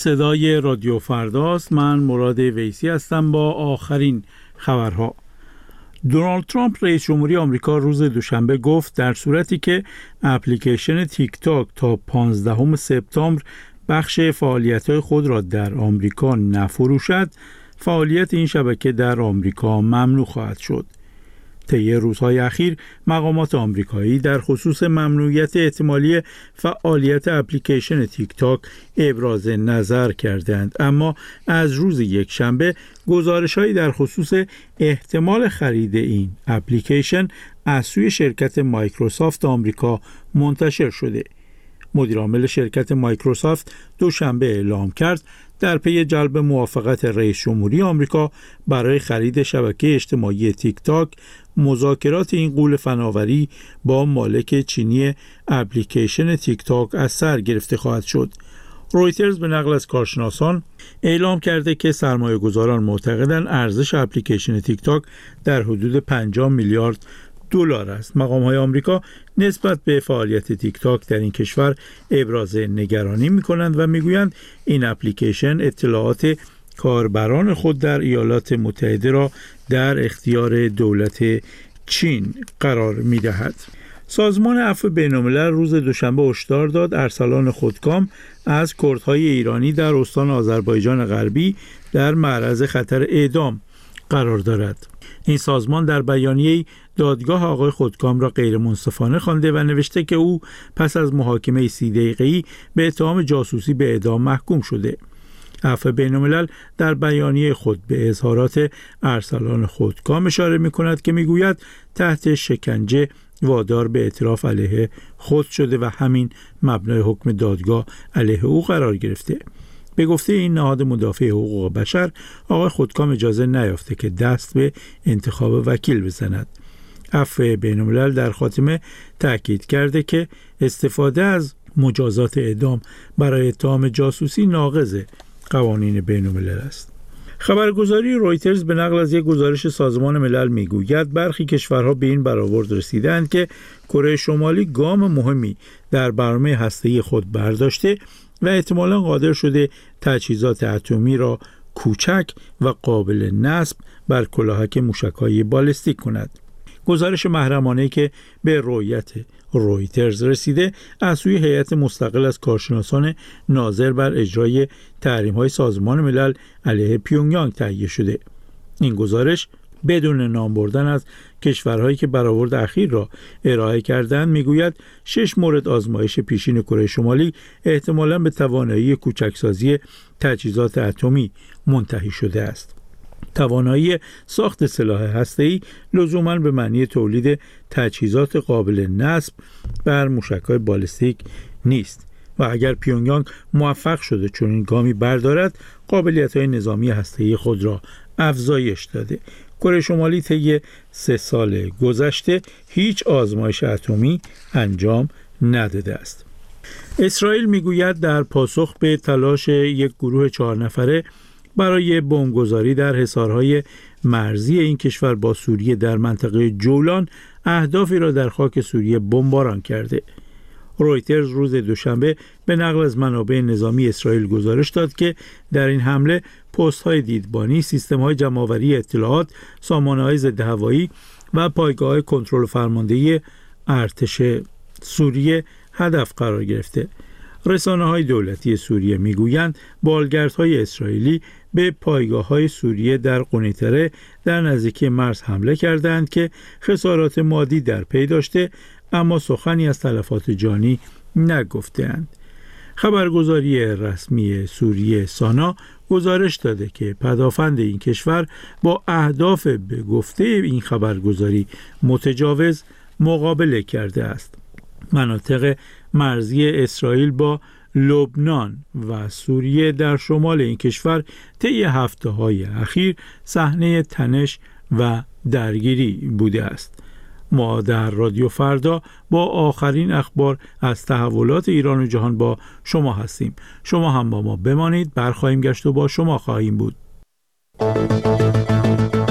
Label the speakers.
Speaker 1: صدای رادیو فرداست. من مراد ویسی هستم با آخرین خبرها. دونالد ترامپ رئیس جمهوری آمریکا روز دوشنبه گفت در صورتی که اپلیکیشن تیک تاک تا 15 سپتامبر بخش فعالیت‌های خود را در آمریکا نفروشد، فعالیت این شبکه در آمریکا ممنوع خواهد شد. طی روزهای اخیر مقامات آمریکایی در خصوص ممنوعیت احتمالی فعالیت اپلیکیشن تیک تاک ابراز نظر کردند، اما از روز یکشنبه گزارش‌هایی در خصوص احتمال خرید این اپلیکیشن از سوی شرکت مایکروسافت آمریکا منتشر شده. مدیرعامل شرکت مایکروسافت دوشنبه اعلام کرد در پی جلب موافقت رئیس جمهوری آمریکا برای خرید شبکه اجتماعی تیک تاک، مذاکرات این غول فناوری با مالک چینی اپلیکیشن تیک تاک از سر گرفته خواهد شد. رویترز به نقل از کارشناسان اعلام کرده که سرمایه‌گذاران معتقدند ارزش اپلیکیشن تیک تاک در حدود 50 میلیارد دلار است. مقام‌های آمریکا نسبت به فعالیت تیک تاک در این کشور ابراز نگرانی می‌کنند و می‌گویند این اپلیکیشن اطلاعات کاربران خود در ایالات متحده را در اختیار دولت چین قرار می‌دهد. سازمان عفو بین‌الملل روز دوشنبه هشدار داد ارسلان خودکام از کردهای ایرانی در استان آذربایجان غربی در معرض خطر اعدام قرار دارد. این سازمان در بیانیه‌ای دادگاه آقای خودکام را غیر منصفانه خوانده و نوشته که او پس از محاکمه 30 دقیقه‌ای به اتهام جاسوسی به اعدام محکوم شده. عفو بین‌الملل در بیانیه خود به اظهارات ارسلان خودکام اشاره می‌کند که می‌گوید تحت شکنجه وادار به اعتراف علیه خود شده و همین مبنای حکم دادگاه علیه او قرار گرفته. به گفته این نهاد مدافع حقوق بشر، آقای خودکام اجازه نیافته که دست به انتخاب وکیل بزند. عفو بین‌الملل در خاتمه تأکید کرده که استفاده از مجازات اعدام برای اتهام جاسوسی ناقض قوانین بین‌الملل است. خبرگزاری رویترز به نقل از یک گزارش سازمان ملل میگوید برخی کشورها به این برآورد رسیدند که کره شمالی گام مهمی در برنامه هسته‌ای خود برداشته و احتمالاً قادر شده تجهیزات اتمی را کوچک و قابل نصب بر کلاهک موشک‌های بالستیک کند. گزارش محرمانه‌ای که به رؤیت رویترز رسیده از سوی هیئت مستقل از کارشناسان ناظر بر اجرای تحریم‌های سازمان ملل علیه پیونگیانگ تهیه شده. این گزارش بدون نام بردن از کشورهایی که برآورد اخیر را ارائه کردند میگوید 6 مورد آزمایش پیشین کره شمالی احتمالاً به توانایی کوچکسازی تجهیزات اتمی منتهی شده است. توانایی ساخت سلاح هسته‌ای لزوماً به معنی تولید تجهیزات قابل نصب بر موشک‌های بالستیک نیست و اگر پیونگیانگ موفق شده چنین گامی بردارد، قابلیت‌های نظامی هسته‌ای خود را افزایش داده. کره شمالی طی 3 سال گذشته هیچ آزمایش اتمی انجام نداده است. اسرائیل میگوید در پاسخ به تلاش یک گروه 4 نفره برای بمبگذاری در حصارهای مرزی این کشور با سوریه در منطقه جولان اهدافی را در خاک سوریه بمباران کرده. رویترز روز دوشنبه به نقل از منابع نظامی اسرائیل گزارش داد که در این حمله پست‌های دیدبانی، سیستم‌های جمع‌آوری اطلاعات، سامانه‌های ضدهوایی و پایگاه‌های کنترل و فرماندهی ارتش سوریه هدف قرار گرفته. رسانه‌های دولتی سوریه میگویند بالگردهای اسرائیلی به پایگاه‌های سوریه در قنیطره در نزدیکی مرز حمله کردند که خسارات مادی در پی داشته، اما سخنی از تلفات جانی نگفته‌اند. خبرگزاری رسمی سوریه سانا گزارش داده که پدافند این کشور با اهداف به گفته این خبرگزاری متجاوز مقابله کرده است. مناطق مرزی اسرائیل با لبنان و سوریه در شمال این کشور طی هفته‌های اخیر صحنه تنش و درگیری بوده است. ما در رادیو فردا با آخرین اخبار از تحولات ایران و جهان با شما هستیم. شما هم با ما بمانید، برخواهیم گشت و با شما خواهیم بود.